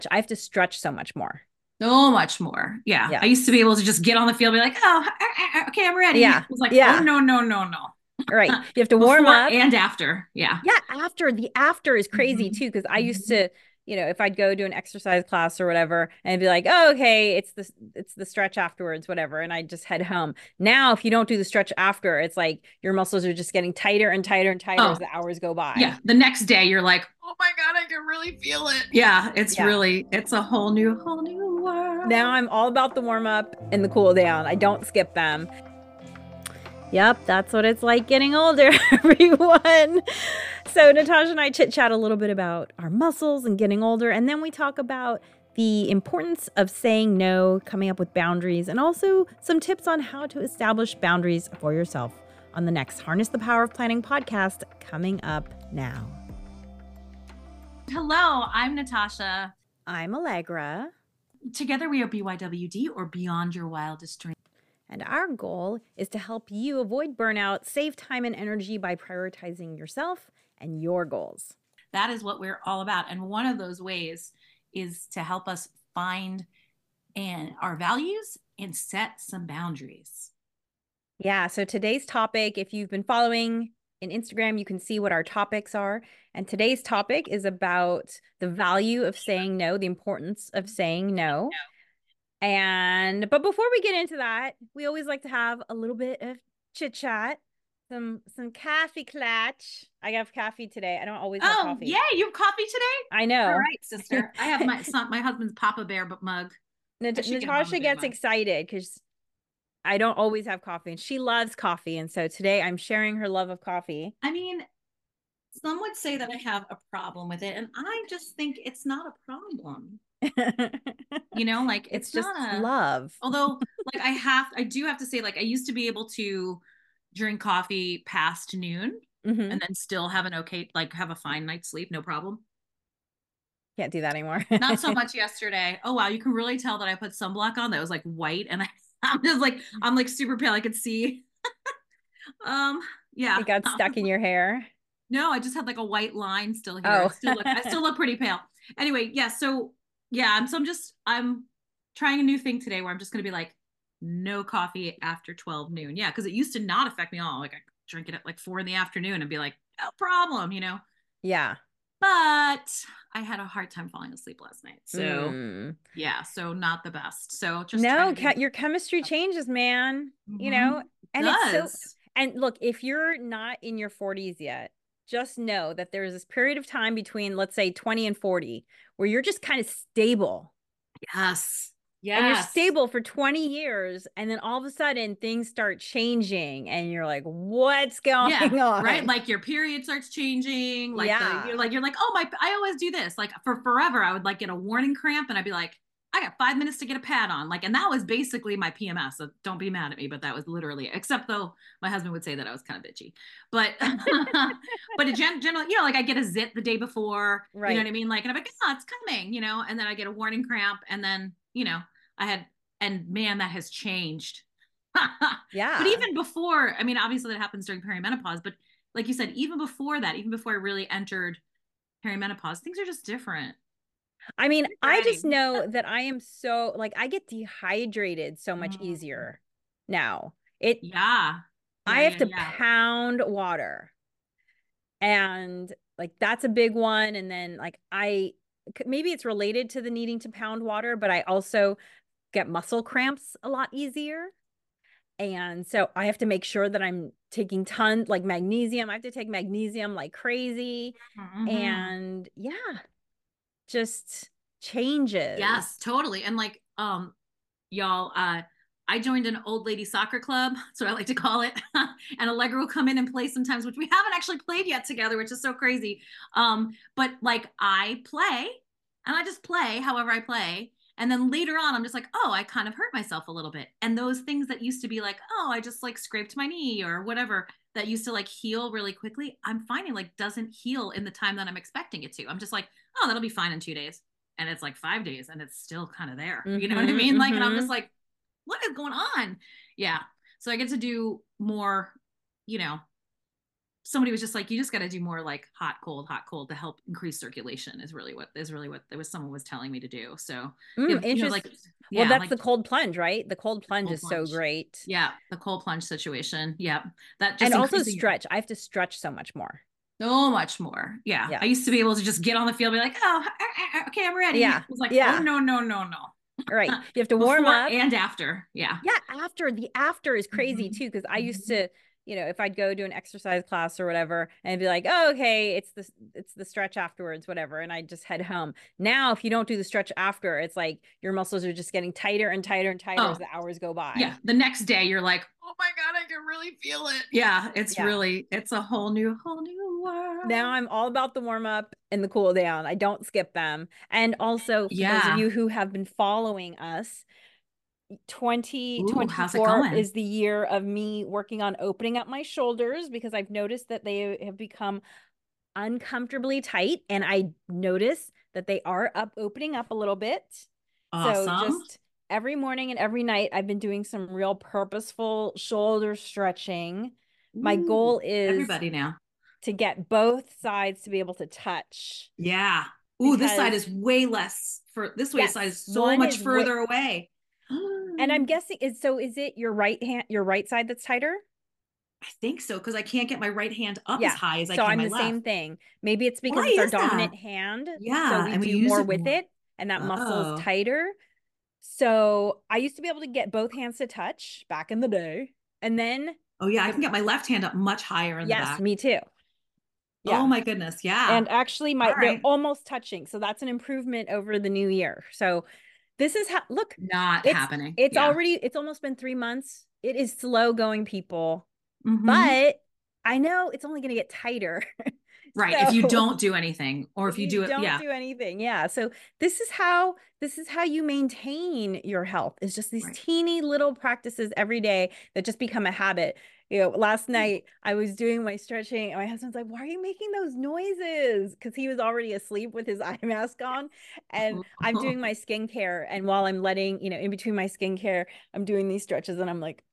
I have to stretch so much more. So much more. Yeah. Yeah. I used to be able to just get on the field, be like, oh, okay, I'm ready. It Yeah. was like, oh, Yeah. no, no, no, no. Right. You have to warm Before up. and after. Yeah. Yeah, after is crazy Mhm. too, because I used Mhm. to, if I'd go to an exercise class or whatever and be like, oh, okay, it's the stretch afterwards, whatever, and I just head home. Now, if you don't do the stretch after, it's like your muscles are just getting tighter and tighter and tighter as Oh, the hours go yeah. by. The next day you're like, oh my God, I can really feel it. Yeah. Yeah. It's a whole new Now world. I'm all about the warm up and the cool down. I don't skip them. Yep, that's what it's like getting older, everyone. So, Natasha and I chit chat a little bit about our muscles and getting older, and then we talk about the importance of saying no, coming up with boundaries, and also some tips on how to establish boundaries for yourself on the next Harness the Power of Planning podcast coming up now. Hello, I'm Natasha. I'm Allegra. Together we are BYWD, or Beyond Your Wildest Dreams. And our goal is to help you avoid burnout, save time and energy by prioritizing yourself and your goals. That is what we're all about. And one of those ways is to help us find our values and set some boundaries. Yeah, so today's topic, if you've been following in Instagram, you can see what our topics are. And today's topic is about the value of saying no, the importance of saying no. But before we get into that, we always like to have a little bit of chit chat, some coffee clutch. I have coffee today. I don't always have Oh, coffee. yeah, you have coffee today? I All know. right, sister. I have my husband's Papa Bear mug. I should get a Mama Natasha Bear gets mug. excited because I don't always have coffee and she loves coffee. And so today I'm sharing her love of coffee. I mean, some would say that I have a problem with it, and I just think it's not a problem. Like It's it's just not a, love. although like I do have to say, like I used to be able to drink coffee past noon Hmm. and then still have an okay, like have a fine night's sleep, no problem. Can't do that anymore. Not so much yesterday. Oh wow, you can really tell that I put sunblock on that was like white, and I'm like super pale. I could see. Um, yeah. It got stuck in your hair. No, I just had like a white line still here. Oh, I still look pretty pale. Anyway, yeah, so yeah, I'm trying a new thing today where I'm just gonna be like, no coffee after 12 noon. Yeah, because it used to not affect me at all. Like I drink it at like 4 in the afternoon and be like, no problem. yeah. But I had a hard time falling asleep last night. So Mm. yeah, so not the best. So just trying No, to be. your chemistry changes, man. Mhm. And it's so, Does. and look, if you're not in your 40s yet, just know that there's this period of time between, let's say, 20 and 40, where you're just kind of stable Yes. and you're Yes. stable for 20 years. And then all of a sudden things start changing and you're like, what's Yeah, going right. on? Like your period starts changing. Like Yeah. you're like, oh my, I always do this. Like for forever, I would like get a warning cramp, and I'd be like, I got 5 minutes to get a pad on. Like, and that was basically my PMS. So don't be mad at me, but that was literally. Except though, my husband would say that I was kind of bitchy, but but in general, like I get a zit the day before. You know what Right. I mean? Like, and I'm like, oh, it's coming. And then I get a warning cramp, and then I had, and man, that has changed. But Yeah. even before, I mean, obviously that happens during perimenopause, but like you said, even before that, even before I really entered perimenopause, things are just different. I mean, You're I just ready. know that I am so like I get dehydrated so much Mm, easier now. It yeah. I Yeah, have yeah, to yeah. pound water and like that's a big one and then like maybe it's related to the needing to pound water, but I also get muscle cramps a lot easier. And so I have to make sure that I'm taking tons like magnesium. I have to take magnesium like crazy. Mm-hmm. And yeah, just changes. Yes, totally. And like, y'all, I joined an old lady soccer club, so I like to call it. And Allegra will come in and play sometimes, which we haven't actually played yet together, which is so crazy. But like I play and I just play however I play. And then later on, I'm just like, oh, I kind of hurt myself a little bit. And those things that used to be like, oh, I just like scraped my knee or whatever, that used to like heal really quickly, I'm finding like doesn't heal in the time that I'm expecting it to. I'm just like, oh, that'll be fine in 2 days. And it's like 5 days and it's still kind of there. You know what I Mm-hmm. mean? Like, and I'm just Mm-hmm. like, what is going on? Yeah. So I get to do more, you know, somebody was just like, you just got to do more like hot, cold to help increase circulation is really what there was someone was telling me to do. So yeah, you know, like, Interesting. Well, yeah, that's like the cold plunge, right? The cold plunge cold is so plunge. great. Yeah, the cold plunge situation. Yeah, that And just also increasing stretch. I have to stretch so much more. so much more. Yeah, Yeah. I used to be able to just get on the field, and be like, oh, okay, I'm ready. Yeah. It was like, oh Yeah. no, no, no, no. Right. You have to warm Before up. and after. Yeah. Yeah, after is crazy Mhm. too, because I used Mhm. to, if I'd go to an exercise class or whatever and be like, oh, okay, it's the stretch afterwards, whatever, and I just head home. Now, if you don't do the stretch after, it's like your muscles are just getting tighter and tighter and tighter as Oh, the hours go yeah. by. The next day you're like, oh my God, I can really feel it. Yeah, Yeah. it's a whole new Now world. I'm all about the warm up and the cool down. I don't skip them. And also, for those of Yeah. you who have been following us, Ooh, how's it 2024 going? is the year of me working on opening up my shoulders because I've noticed that they have become uncomfortably tight, and I notice that they are opening up a little bit. So Awesome. just every morning and every night I've been doing some real purposeful shoulder stretching. My Ooh, goal is everybody now. to get both sides to be able to touch, Yeah. Ooh, this side because is way less for this way side yes, is so one much is way, further away. and I'm guessing is it your right side that's tighter? I think so because I can't get my right hand up as Yeah. high as I So can I'm my the left. same thing. Maybe it's because Why it's our is that? dominant hand, so Yeah, we and we do use more it with more. it, and that muscle's Oh. tighter. So I used to be able to get both hands to touch back in the day. And then Oh yeah, I the can get my left hand up much higher in the yes, back. me too. Oh Yeah. my goodness. Yeah. And actually All they're right. almost touching. So that's an improvement over the new year. So this is how look, Not it's happening. it's Yeah. already it's almost been 3 months. It is slow going, people, Hmm. but I know it's only gonna get tighter. Right. If you So don't do anything, or if if you you do it, don't yeah. do anything, yeah. So this is how you maintain your health, is just these Right. teeny little practices every day that just become a habit. Last night I was doing my stretching and my husband's like, why are you making those noises? Because he was already asleep with his eye mask on. And I'm doing my skincare, and while I'm letting, in between my skincare, I'm doing these stretches, and I'm like,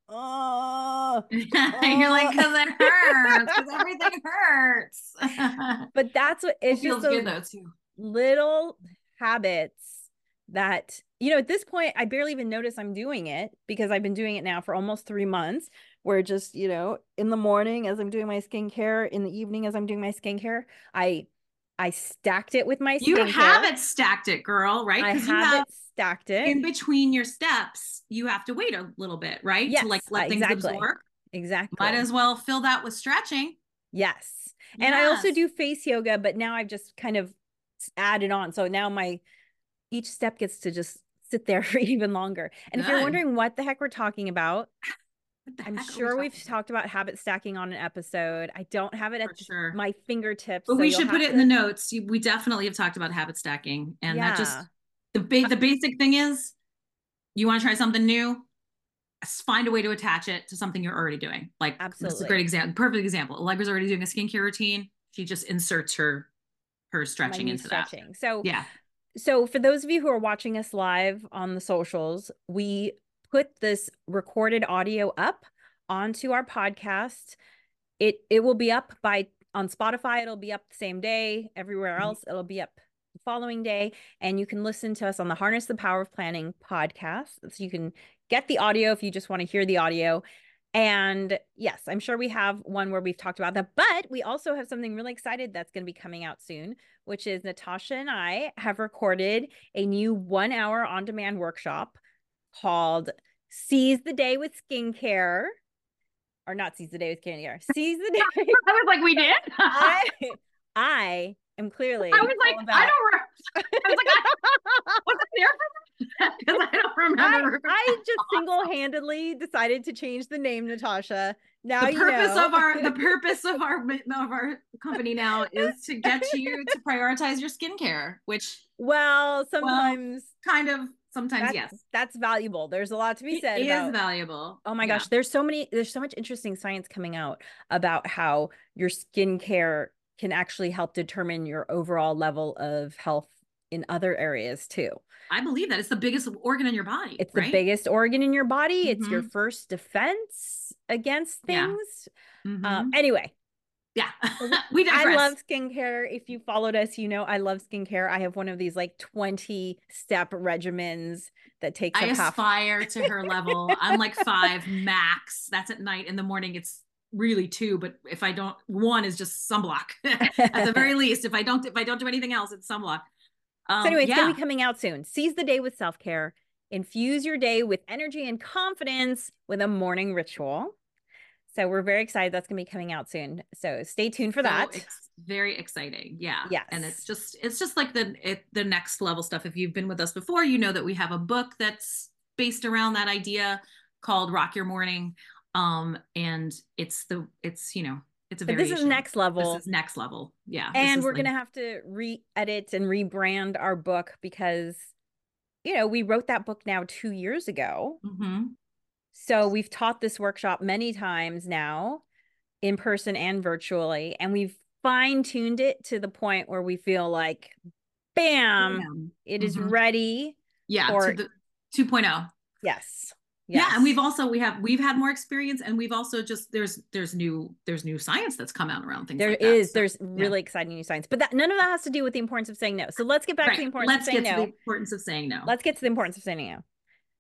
oh, You're like, oh. because it hurts, because everything hurts. But that's what It it's just, feels good those though too. little habits that, at this point, I barely even notice I'm doing it, because I've been doing it now for almost 3 months, where just, in the morning as I'm doing my skincare, in the evening as I'm doing my skincare, I stacked it with my You have skincare. it stacked it, girl, right? I Because you have have it stacked it. in between your steps, you have to wait a little bit, right? To like Yes, let things exactly. absorb. Might Exactly. as well fill that with stretching. Yes. And I also Yes. do face yoga, but now I've just kind of added on. So now my each step gets to just sit there for even longer. And if you're Good. wondering what the heck we're talking about, What the I'm heck are we sure we've talking about? talked about habit stacking on an episode. I don't have it For at sure. my fingertips, But so we you'll should put have it in the to, notes. We definitely have talked about habit stacking. And that yeah, just the basic thing is you want to try something new, find a way to attach it to something you're already doing. Like this is a great absolutely. example, perfect example. Allegra's already doing a skincare routine. She just inserts her My stretching new into that. stretching. So, Yeah. so for those of you who are watching us live on the socials, we put this recorded audio up onto our podcast. It will be up on Spotify. It'll be up the same day. Everywhere else, it'll be up the following day. And you can listen to us on the Harness the Power of Planning podcast. So you can get the audio if you just want to hear the audio. And yes, I'm sure we have one where we've talked about that, but we also have something really excited that's going to be coming out soon, which is Natasha and I have recorded a new 1 hour on-demand workshop called Seize the Day with Skincare, or not Seize the Day with Skincare, Seize the Day. I was like, we did? I I am I clearly was like, all I about don't. I was like, was I there for that? Because I don't remember. I just single-handedly decided to change the name, Natasha. Now The you purpose know. of our company now is to get you to prioritize your skincare, which, Well, well, sometimes kind of sometimes that yes, that's valuable. There's a lot to be it said is about, valuable. oh my Yeah, gosh, there's so much interesting science coming out about how your skincare can actually help determine your overall level of health in other areas too. I believe that it's the biggest organ in your body, It's the right? biggest organ in your body. It's your Mm-hmm. first defense against Yeah. things. Mm-hmm. Anyway, Yeah, we I digress. love skincare. If you followed us, you know I love skincare. I have one of these like 20-step regimens that takes I up half. aspire to her level. I'm like 5 max. That's at night. In the morning, it's really 2. But if I don't, 1 is just sunblock at the very least. If I don't do anything else, it's sunblock. So anyway, it's going to Yeah, be coming out soon. Seize the day with self-care. Infuse your day with energy and confidence with a morning ritual. So we're very excited that's going to be coming out soon. So stay tuned for that. very exciting. Yeah. And Yes. it's just like the next level stuff. If you've been with us before, you know that we have a book that's based around that idea called Rock Your Morning. And it's a But this is variation. next level. This is next level. Yeah. And we're going to have to re-edit and rebrand our book because, we wrote that book now 2 years ago. Mm-hmm. So we've taught this workshop many times now, in person and virtually, and we've fine-tuned it to the point where we feel like, bam, it is ready to the 2.0. Yes. Yeah, and we've had more experience, and we've also just there's new science that's come out around things like that. There's really exciting new science, but none of that has to do with the importance of saying no. So let's get back to the importance of saying no. Let's get to the importance of saying no. Let's get to the importance of saying no.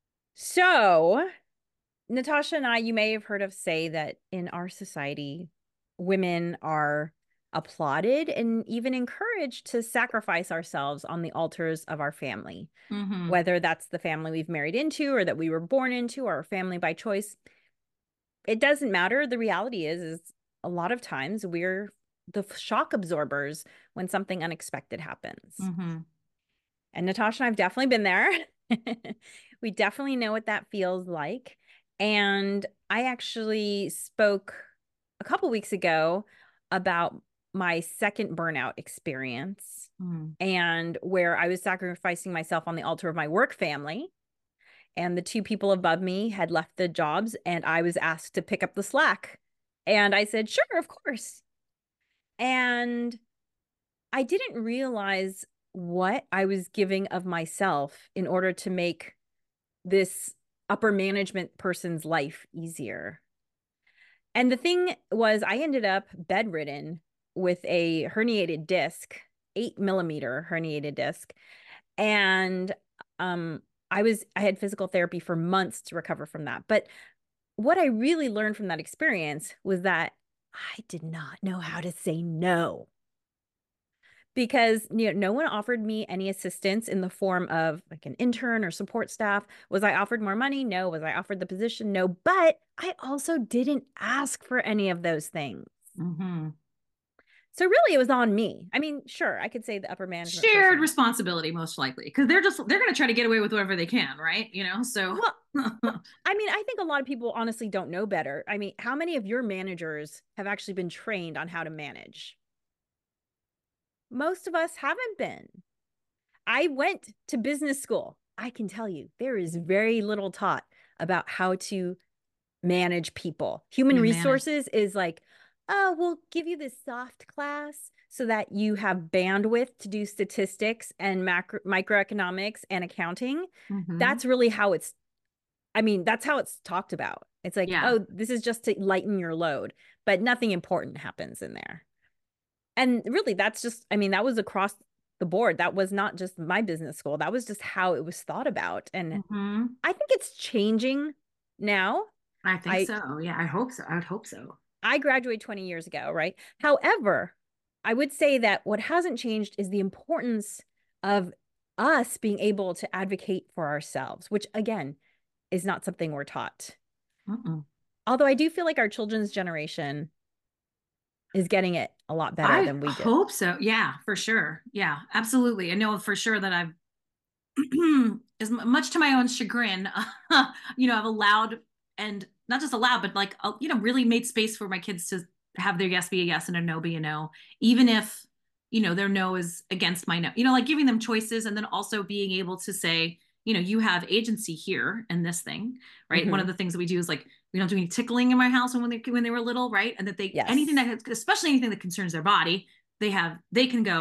So Natasha and I, you may have heard of say that in our society, women are applauded and even encouraged to sacrifice ourselves on the altars of our family, whether that's the family we've married into or that we were born into or family by choice. It doesn't matter. The reality is a lot of times we're the shock absorbers when something unexpected happens. And Natasha and I have definitely been there. We definitely know what that feels like. And I actually spoke a couple weeks ago about my second burnout experience and where I was sacrificing myself on the altar of my work family. And the 2 people above me had left the jobs and I was asked to pick up the slack. And I said, sure, of course. And I didn't realize what I was giving of myself in order to make this upper management person's life easier. And the thing was, I ended up bedridden with a herniated disc, 8-millimeter herniated disc. And I had physical therapy for months to recover from that. But what I really learned from that experience was that I did not know how to say no. Because no one offered me any assistance in the form of like an intern or support staff. Was I offered more money? No. Was I offered the position? No. But I also didn't ask for any of those things. So really it was on me. I mean, sure, I could say the upper management shared responsibility, most likely, because they're going to try to get away with whatever they can, right? So well, I mean, I think a lot of people honestly don't know better. I mean, how many of your managers have actually been trained on how to manage? Most of us haven't been. I went to business school. I can tell you there is very little taught about how to manage people. Human resources is like, oh, we'll give you this soft class so that you have bandwidth to do statistics and microeconomics and accounting. That's really how that's how it's talked about. It's like, oh, this is just to lighten your load, but nothing important happens in there. And really, that's just, that was across the board. That was not just my business school. That was just how it was thought about. And I think it's changing now. I think so. Yeah, I hope so. I would hope so. I graduated 20 years ago, right? However, I would say that what hasn't changed is the importance of us being able to advocate for ourselves, which again, is not something we're taught. Although I do feel like our children's generation is getting it a lot better than we did. I hope so. Yeah, for sure. Yeah, absolutely. I know for sure that I've, as much to my own chagrin, I've allowed, and not just allowed, but like, really made space for my kids to have their yes be a yes and a no be a no, even if, their no is against my no, like giving them choices, and then also being able to say, you have agency here in this thing, right? One of the things that we do is like, we don't do any tickling in my house when they were little, right? And that anything that, especially anything that concerns their body, they can go,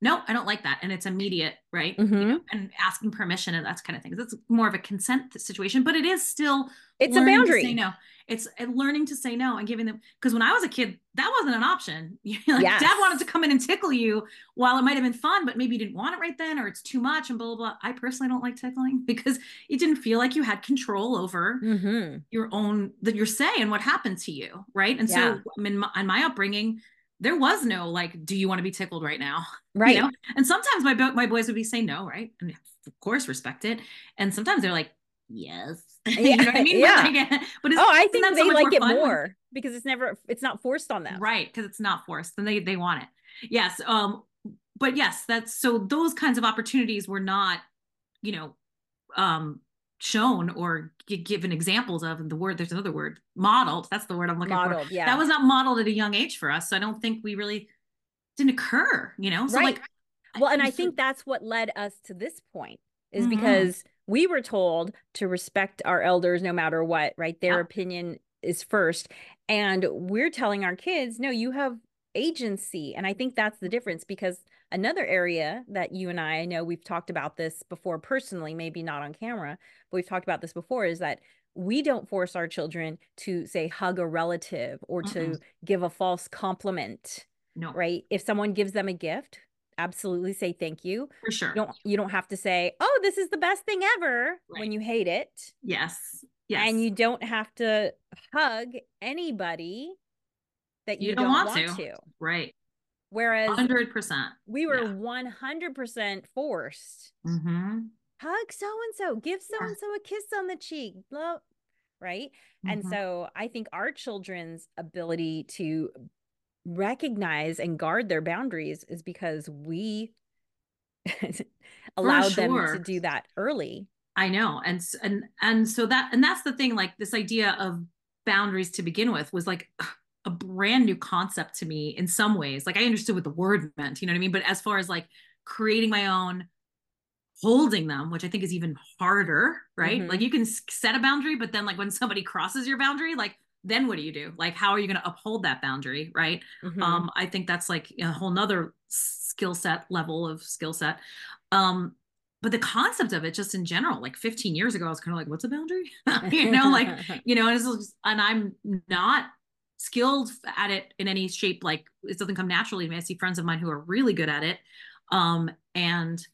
no, I don't like that. And it's immediate, right? Mm-hmm. And asking permission and that kind of thing. It's more of a consent situation, but it is still It's a learning to say boundary. no. It's learning to say no and giving them, because when I was a kid, that wasn't an option. Like dad wanted to Yes. come in and tickle you while it might have been fun, but maybe you didn't want it right then, or it's too much and blah, blah, blah. I personally don't like tickling because it didn't feel like you had control over Mm-hmm. your say and what happened to you. Right. And so Yeah. I mean, in my upbringing, there was no like, do you want to be tickled right now? Right. And sometimes my boys would be saying no, right? And of course respect it. And sometimes they're like, yes. Yeah. You know what I mean? But Yeah. like, but Oh, I isn't think that so they much like more it fun when more because it's not forced on them. right? Because it's not forced. Then they want it. Yes. But yes, that's so those kinds of opportunities were not, you know, um shown or given examples of. And the word, there's another word, modeled, that's the word I'm looking for. Modeled. That Yeah. was not modeled at a young age for us, so I don't think we really didn't occur, so Right. like Well, and I so, think that's what led us to this point is mm-hmm. because we were told to respect our elders no matter what, right? Their Yep. opinion is first. And we're telling our kids, no, you have agency. And I think that's the difference because another area that you and I know we've talked about this before personally, maybe not on camera, but we've talked about this before is that we don't force our children to say hug a relative or Mm-mm. to give a false compliment, No, right? If someone gives them a gift, absolutely say thank you. for sure. You don't have to say, "Oh, this is the best thing ever" when Right. you hate it. Yes. And Yes. you don't have to hug anybody that You you don't don't want want to. to. Right. Whereas 100%. we were Yeah. 100% forced. Mm-hmm. Hug so and so, give so Yeah. and so a kiss on the cheek, blah, right? And Mm-hmm. so I think our children's ability to recognize and guard their boundaries is because we For allowed them to sure. do that early. I know. And so that's the thing, like this idea of boundaries to begin with was like a brand new concept to me in some ways. Like I understood what the word meant, you know what I mean? But as far as like creating my own, holding them, which I think is even harder, right? Like Mm-hmm. you can set a boundary, but then like when somebody crosses your boundary, like then what do you do? Like how are you going to uphold that boundary, right? Mm-hmm. I think that's like a whole nother level of skill set. Um, but the concept of it, just in general, like 15 years ago, I was kind of like, "What's a boundary?" Like and I'm not skilled at it in any shape. Like it doesn't come naturally to me. I see friends of mine who are really good at it, and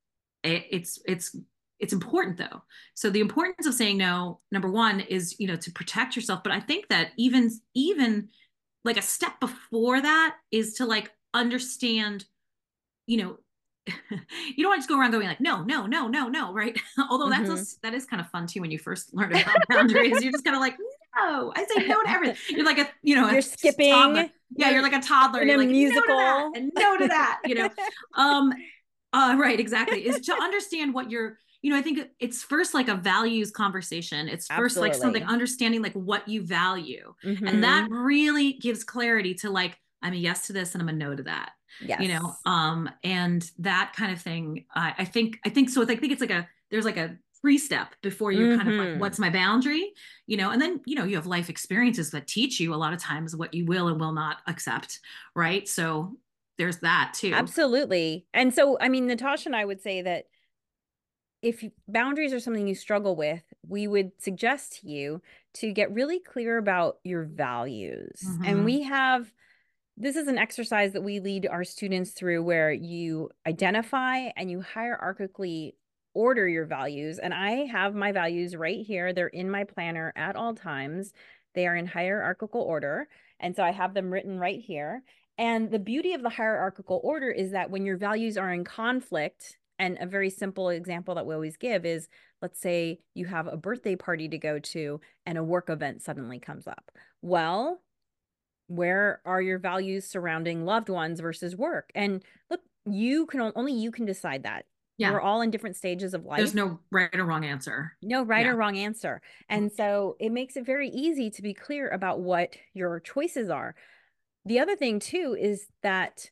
it's important though. So the importance of saying no, number one, is to protect yourself. But I think that even like a step before that is to like understand, you know you don't want to just go around going like no, no, no, no, no, right? Although Mm-hmm. that is kind of fun too when you first learn about boundaries. You're just kind of like, no, I say no to everything. You're like You're a toddler. skipping, Yeah, you're you're like a toddler. in You're a like no to that musical. and no to that. Um, right, exactly. Is to understand what you're, I think it's first like a values conversation. It's first like something Absolutely. understanding like what you value. And that Mm-hmm. really gives clarity to like, I'm a yes to this and I'm a no to that. Yes. And that kind of thing. I think so. I think it's like there's like a pre-step before you're kind of like, Mm-hmm. what's my boundary? And then, you have life experiences that teach you a lot of times what you will and will not accept. Right. So there's that too. Absolutely. And so, I mean, Natasha and I would say that if boundaries are something you struggle with, we would suggest to you to get really clear about your values. And Mm-hmm. this is an exercise that we lead our students through where you identify and you hierarchically order your values. And I have my values right here. They're in my planner at all times. They are in hierarchical order. And so I have them written right here. And the beauty of the hierarchical order is that when your values are in conflict, and a very simple example that we always give is, let's say you have a birthday party to go to and a work event suddenly comes up. Well, where are your values surrounding loved ones versus work? And look, only you can decide that. We're Yeah. all in different stages of There's life. no right or wrong answer. No right Yeah. or wrong answer. And so it makes it very easy to be clear about what your choices are. The other thing too is that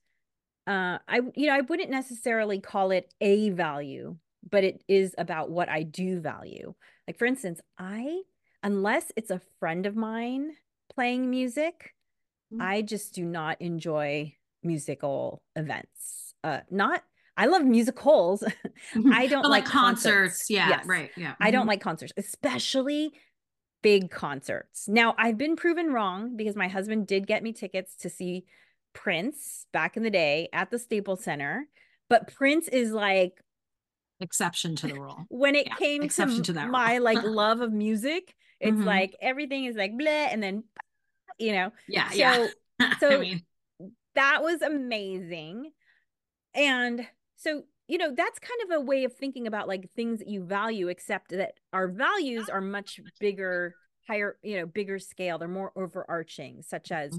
I wouldn't necessarily call it a value, but it is about what I do value. Like for instance, unless it's a friend of mine playing music, I just do not enjoy musical events. not, I love musicals. I don't But like like concerts. concerts, yeah, Yes. right, yeah. I don't like concerts, especially big concerts. Now, I've been proven wrong because my husband did get me tickets to see Prince back in the day at the Staples Center. But Prince is like, Exception to the rule. when it Yeah, came exception to to that my rule. like love of music, it's Hmm. like everything is like bleh, and then you know. Yeah, yeah. So I so mean, that was amazing. And so, that's kind of a way of thinking about like things that you value, except that our values are much bigger, higher, bigger scale. They're more overarching, such as,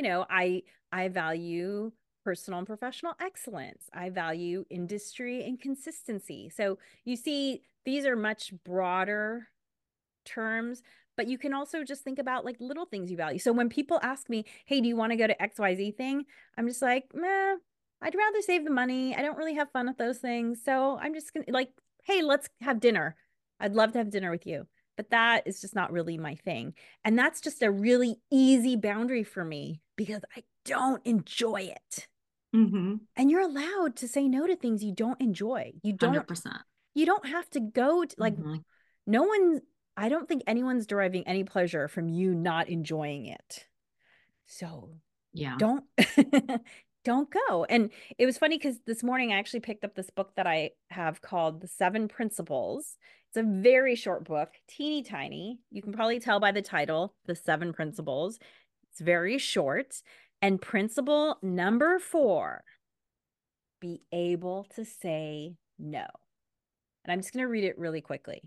I value personal and professional excellence. I value industry and consistency. So you see, these are much broader terms, but you can also just think about like little things you value. So when people ask me, hey, do you want to go to XYZ thing? I'm just like, meh, I'd rather save the money. I don't really have fun with those things. So I'm just gonna like, hey, let's have dinner. I'd love to have dinner with you. But that is just not really my thing. And that's just a really easy boundary for me because I don't enjoy it. mm-hmm, And you're allowed to say no to things you don't enjoy. 100%. You don't have to go to like Hmm. no one, I don't think anyone's deriving any pleasure from you not enjoying it. So Yeah. don't don't go. And it was funny because this morning I actually picked up this book that I have called The Seven Principles. It's a very short book, teeny tiny. You can probably tell by the title, The Seven Principles. It's very short. And principle number 4, be able to say no. And I'm just going to read it really quickly.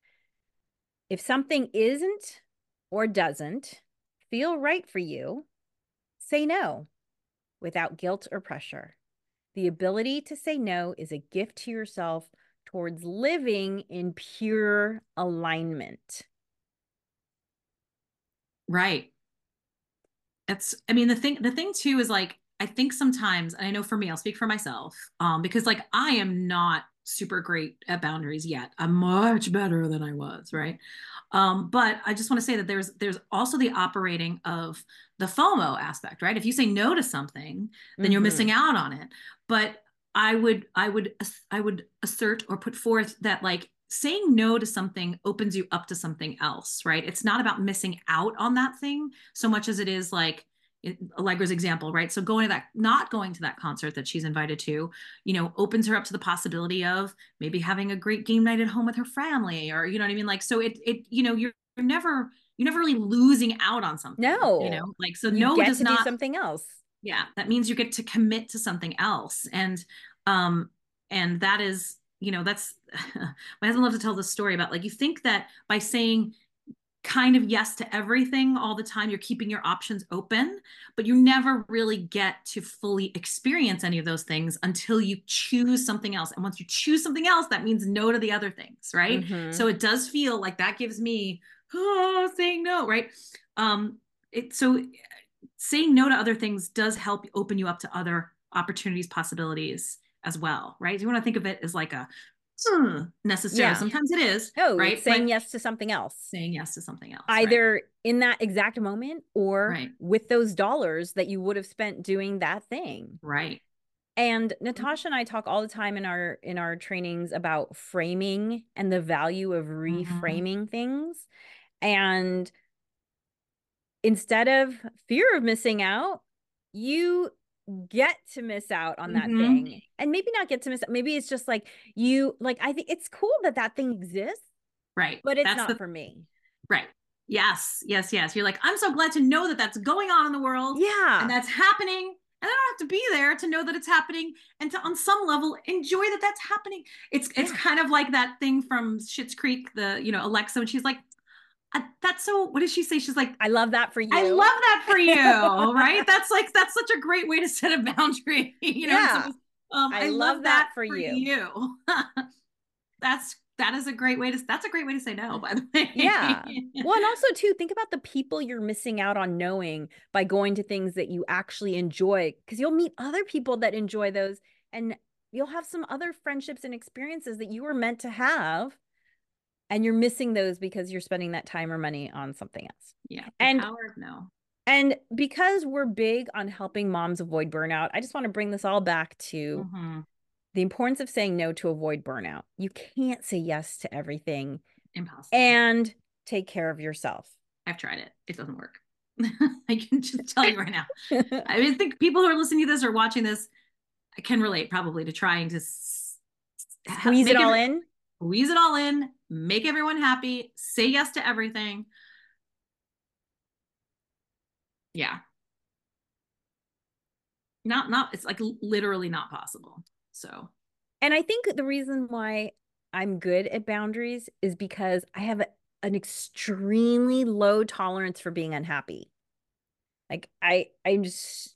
If something isn't or doesn't feel right for you, say no without guilt or pressure. The ability to say no is a gift to yourself towards living in pure alignment. Right. I mean, the thing too is like, I think sometimes, and I know for me, I'll speak for myself, because like I am not super great at boundaries yet. I'm much better than I was, right? But I just want to say that there's also the operating of the FOMO aspect, right? If you say no to something, then you're Mm-hmm. missing out on it. But I would assert or put forth that like saying no to something opens you up to something else, right? It's not about missing out on that thing so much as it is like Allegra's example, right? So not going to that concert that she's invited to, opens her up to the possibility of maybe having a great game night at home with her family, or you know what I mean? Like, so you're never really losing out on something, No, like, so you no get does to do not, something else. yeah, that means you get to commit to something else. Um, and that is, that's my husband loves to tell this story about like, you think that by saying kind of yes to everything all the time, you're keeping your options open, but you never really get to fully experience any of those things until you choose something else. And once you choose something else, that means no to the other things, right? Mm-hmm. So it does feel like that gives me, oh, saying no, right? So saying no to other things does help open you up to other opportunities, possibilities as well, right? You want to think of it as like a necessarily. Yeah. Sometimes it is, No, it's right? But saying yes to something else, saying yes to something else, right? either in that exact moment or Right. with those dollars that you would have spent doing that thing. Right. And Natasha and I talk all the time in our trainings about framing and the value of Mm-hmm. reframing things. And instead of fear of missing out, you get to miss out on that Mm-hmm. thing. And maybe not get to miss out. Maybe it's just like you like I think it's cool that that thing exists, Right. but it's That's not the for me. right. Yes. Yes. Yes. You're like, I'm so glad to know that that's going on in the world and Yeah. that's happening. And I don't have to be there to know that it's happening and to, on some level, enjoy that that's happening. It's Yeah. kind of like that thing from Schitt's Creek, the Alexa, when she's like, "That's so." What did she say? She's like, I love that for I love you. that for you, right? That's such a great way to set a boundary. And so Yeah. I I love love that that for for you. you. That's a great way to that's a great way to say no, by the Yeah. way. Well, and also too, think about the people you're missing out on knowing by going to things that you actually enjoy, because you'll meet other people that enjoy those, and you'll have some other friendships and experiences that you were meant to have, and you're missing those because you're spending that time or money on something else. Yeah, the And power of no. And because we're big on helping moms avoid burnout, I just want to bring this all back to Mhm. the importance of saying no to avoid burnout. You can't say yes to everything Impossible. and take care of yourself. I've tried it. It doesn't work. I can just tell you right now. I mean, I think people who are listening to this or watching this can relate probably to trying to Squeeze it make all in. squeeze it all in, make everyone happy, say yes to everything. Yeah. Not it's like literally not possible. So, And I think the reason why I'm good at boundaries is because I have an extremely low tolerance for being unhappy. Like I'm just,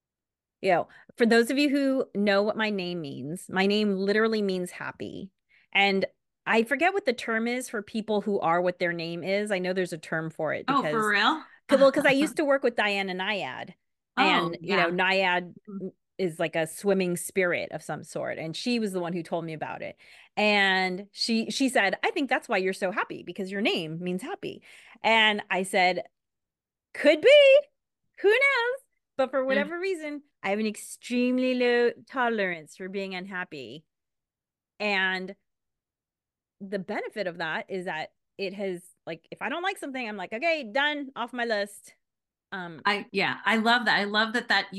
for those of you who know what my name means, my name literally means happy. And I forget what the term is for people who are what their name is. I know there's a term for it oh, for because, real? well, because I used to work with Diana Nyad, Oh, and yeah. Nyad is like a swimming spirit of some sort, and she was the one who told me about it. And she said, "I think that's why you're so happy because your name means happy." And I said, "Could be. Who knows?" But for Yeah. whatever reason, I have an extremely low tolerance for being unhappy. And the benefit of that is that it has, like, if I don't like something, I'm like, okay, done, off my list. Yeah, I love that. I love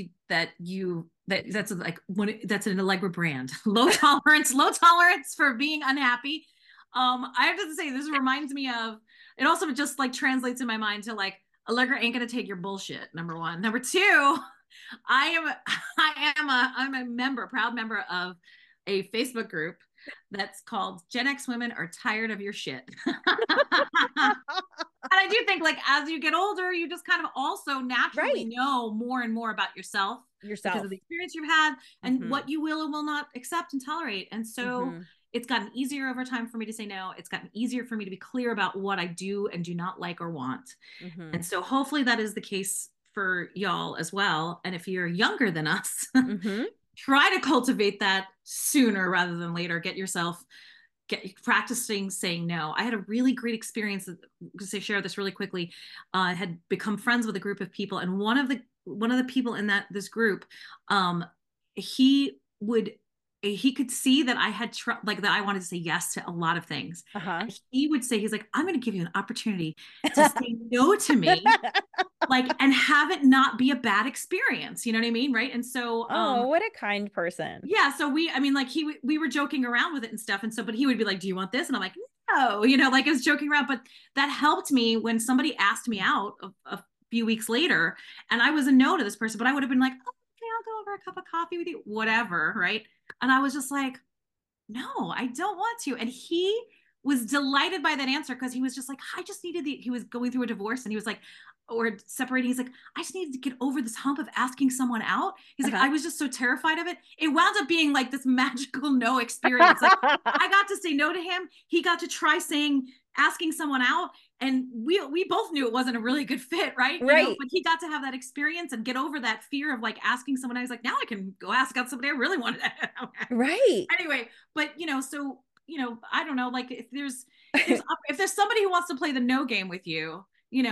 that's like that's an Allegra brand. Low tolerance for being unhappy. I have to say this reminds me of it also just like translates in my mind to like Allegra ain't gonna take your bullshit, number one. Number two, I am I'm a member, proud member of a Facebook group that's called Gen X Women Are Tired of Your Shit. And I do think like as you get older, you just kind of also naturally Right. know more and more about yourself because of Yourself. the experience you've had and Mm-hmm. what you will and will not accept and tolerate. And so Mm-hmm. it's gotten easier over time for me to say no. It's gotten easier for me to be clear about what I do and do not like or want. Mm-hmm. And so hopefully that is the case for y'all as well. And if you're younger than us, Mm-hmm. try to cultivate that sooner rather than later. Get yourself practicing saying no. I had a really great experience to share this really quickly. I had become friends with a group of people, and one of the people in this group, he would he could see that I had like that I wanted to say yes to a lot of things. Uh-huh. He would say, he's like, I'm going to give you an opportunity to say no to me, like, and have it not be a bad experience. You know what I mean? Right. And so, Oh, what a kind person. yeah, so I mean, like we were joking around with it and stuff, and so, but he would be like, "Do you want this?" And I'm like, "No," like I was joking around, but that helped me when somebody asked me out a few weeks later, and I was a no to this person, but I would have been like, "Oh, okay, I'll go over a cup of coffee with you, whatever," right? And I was just like, "No, I don't want to," and he was delighted by that answer because he was just like, I just needed he was going through a divorce and he was like, or separating. He's like, I just needed to get over this hump of asking someone out. He's like, Uh-huh. I was just so terrified of it. It wound up being like this magical no experience. Like I got to say no to him. He got to try asking someone out. And we both knew it wasn't a really good fit, right? Right. But he got to have that experience and get over that fear of like asking someone. I was like, now I can go ask out somebody I really wanted. Right. Anyway, but so I don't know, like if there's somebody who wants to play the no game with you,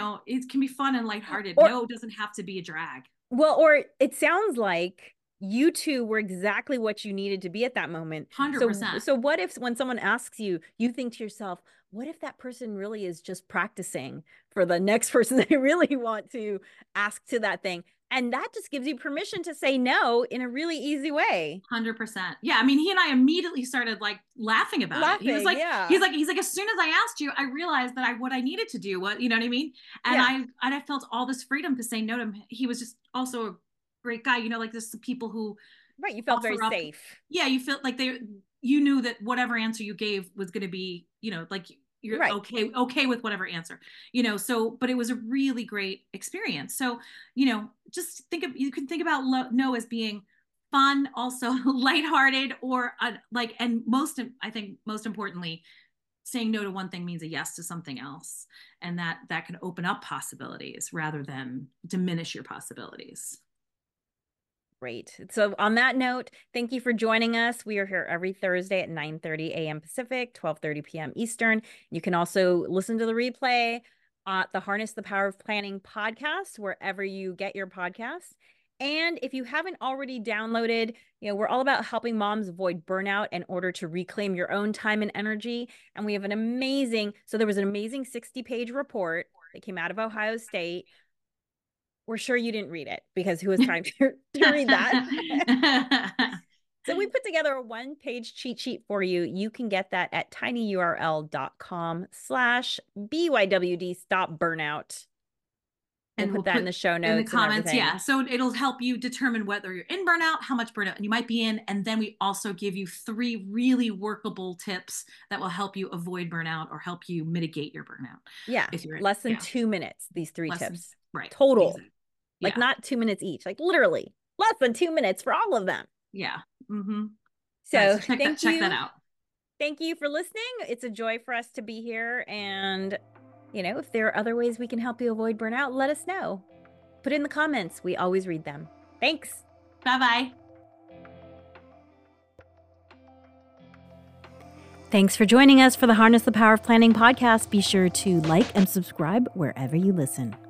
it can be fun and lighthearted. Or No doesn't have to be a drag. Well, or it sounds like you two were exactly what you needed to be at that moment. So 100%. what if when someone asks you, you think to yourself, what if that person really is just practicing for the next person they really want to ask to that thing? And that just gives you permission to say no in a really easy way. 100%. Yeah, I mean, he and I immediately started like laughing about it. He was Laughing, like, he's yeah. like, he's like, as soon as I asked you, I realized that what I needed to do, what you know what I mean, and Yeah. I felt all this freedom to say no to him. He was just also a great guy, like this people who Right. You felt very offer up. safe. Yeah, you felt like you knew that whatever answer you gave was going to be, like you're Right. okay with whatever answer, so, but it was a really great experience. So, just you can think about no as being fun, also lighthearted, or like, and I think most importantly, saying no to one thing means a yes to something else, and that can open up possibilities rather than diminish your possibilities. Great. So on that note, thank you for joining us. We are here every Thursday at 9:30 a.m. Pacific, 12:30 p.m. Eastern. You can also listen to the replay the Harness the Power of Planning podcast, wherever you get your podcasts. And if you haven't already downloaded, we're all about helping moms avoid burnout in order to reclaim your own time and energy. And we have there was an amazing 60-page report that came out of Ohio State. We're sure you didn't read it because who has time to read that? So we put together a 1-page cheat sheet for you. You can get that at tinyurl.com/BYWD Stop Burnout. We'll put that in the show notes. In the comments, yeah. So it'll help you determine whether you're in burnout, how much burnout you might be in. And then we also give you 3 really workable tips that will help you avoid burnout or help you mitigate your burnout. Yeah. Less than 2 minutes, these 3 tips. Right. Total. Exactly. Like not 2 minutes each, like literally less than 2 minutes for all of them. Yeah. Mm-hmm. So check that out. Thank you for listening. It's a joy for us to be here. And, if there are other ways we can help you avoid burnout, let us know. Put it in the comments. We always read them. Thanks. Bye-bye. Thanks for joining us for the Harness the Power of Planning podcast. Be sure to like and subscribe wherever you listen.